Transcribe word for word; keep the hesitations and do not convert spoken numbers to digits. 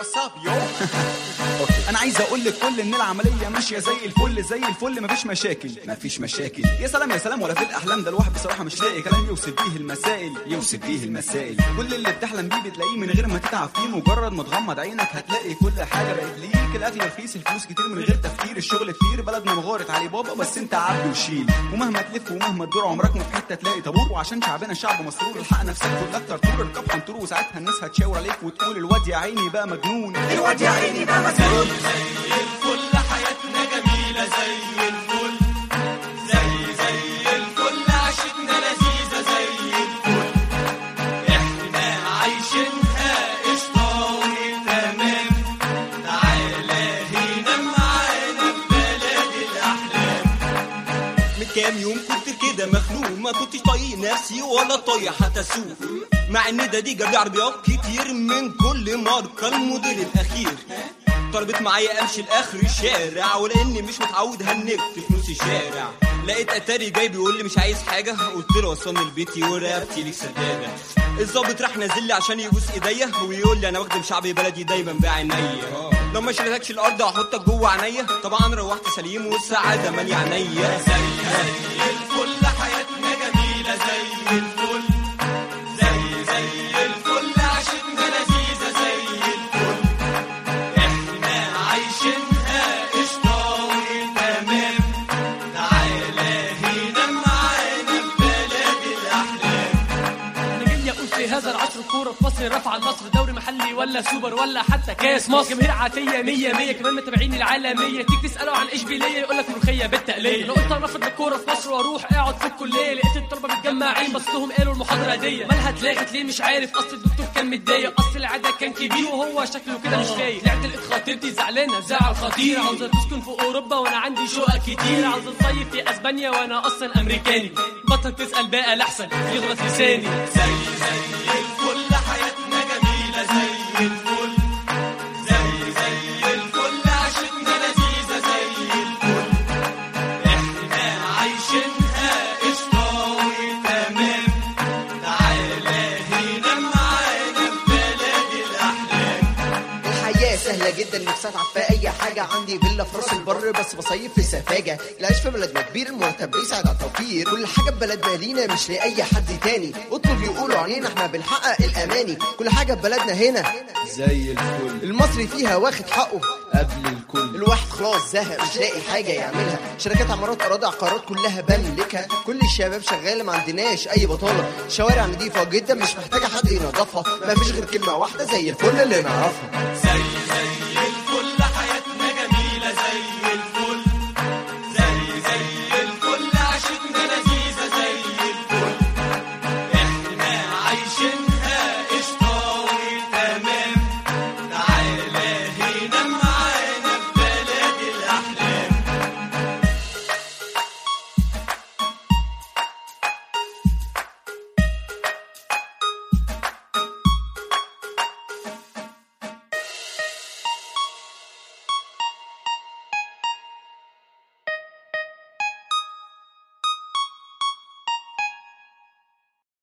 واتساب يو. انا عايز اقول لك كل ان العمليه ماشيه زي الفل زي الفل، مفيش مشاكل مفيش مشاكل. يا سلام يا سلام، ولا في الاحلام ده الواحد بصراحه مش لاقي كلام يوصف بيه المسائل يوصف بيه المسائل. كل اللي بتحلم بيه بتلاقيه من غير ما تتعب فيه، مجرد ما تغمض عينك هتلاقي كل حاجه بقت ليك. الاكل رخيص، الفلوس كتير من غير تفكير، الشغل كتير، بلدنا مغارت علي بابا بس انت عبد وشيل. ومهما تلف ومهما تدور عمرك ما في حته تلاقي طابور، وعشان شعبنا شعب مسرور الحق نفسك خد لك طرطور. اركب حنطور وساعتها الناس هتشاور عليك وتقول الواد يا عيني بقى مجنون، الواد يا عيني بقى مجنون. زي الفل حياتنا جميلة زي الفل، زي زي الفل عشتنا لذيذة زي الفل، احنا عايشينها قشطة وتمام. تعالى هنا معانا في بلد الأحلام. من كام يوم كنت كده مخنوق، ما كنتش طايق نفسي ولا طايق حتى اسوق، مع ان ده دي جاب عربيات كتير من كل ماركة الموديل الأخير. طلبت معايا امشي لاخر الشارع، ولاني مش متعود هنكت في نص الشارع. لقيت اتاري جاي بيقول لي مش عايز حاجه، قلت له وصلني لبيتي ورقبتي ليك سداده. الظابط راح نازل لي عشان يبوس ايديا ويقول لي انا بخدم شعبي بلدي دايما بعينيا، لو ما شلتكش الارض هحطك جوه عينيا. طبعا روحت سليم والسعاده ماليه عينيا. زي زي الفل حياتنا جميله زي الفل، زي زي الفل عشتنا لذيذه زي الفل، عايشينها قشطة وتمام. تعالى هنا معانا في بلد الأحلام. أنا جاي أقول في هذا العصر الكورة في مصر رفع النصر، دوري محلي ولا سوبر ولا حتى كاس مصر. جماهير عافية مية مية، كمان متابعين العالمية. تيجي تسألوا عن إشبيلية يقول لك ملوخية بالتقلية. أنا قلت أرفض الكورة في مصر وأروح أقعد في الكلية، لقيت الطلبة متجمعين بصتهم قالوا المحاضرة هدية. مالها اتلغت ليه مش عارف، أصل الدكتور كان متضايق، أصل العدد كان كبير وهو شكله كده مش فايق. لعبت لقيت خطيبتي زعلانة زعل خطير، عاوزة تسكن في أوروبا وأنا عندي شقق كتير. عاوزة تصيف في أسبانيا وأنا أصلا أمريكاني، بطل تسأل بقى لأحسن يغلط لساني. زي زي الفل حياتنا جميلة زي الفل، زي زي الفل عشتنا لذيذة زي الفل، احنا عايشينها قشطة وتمام. تعالى هنا معانا في بلد الأحلام. الحياة سهلة جدا، نفسي اتعب في اي حاجة. عندي فيلا في راس البر بس بصيف في سفاجة. العيش في بلدنا كبير، المرتب بيساعد على التوفير. كل حاجة في بلدنا لينا مش لأي حد تاني. اطلب يقولوا علينا احنا بنحقق الاماني. كل حاجة في بلدنا هنا زي الفل، المصري فيها واخد حقه قبل الكل. الواحد خلاص زهق مش لاقي حاجة يعملها. شركات عمارات اراضي عقارات كلها بملكها. كل الشباب شغالة ما عندناش اي بطالة. شوارع نظيفة جدا مش محتاجة حد ينظفها. ما فيش غير كلمة واحدة زي الفل اللي نعرفها. زي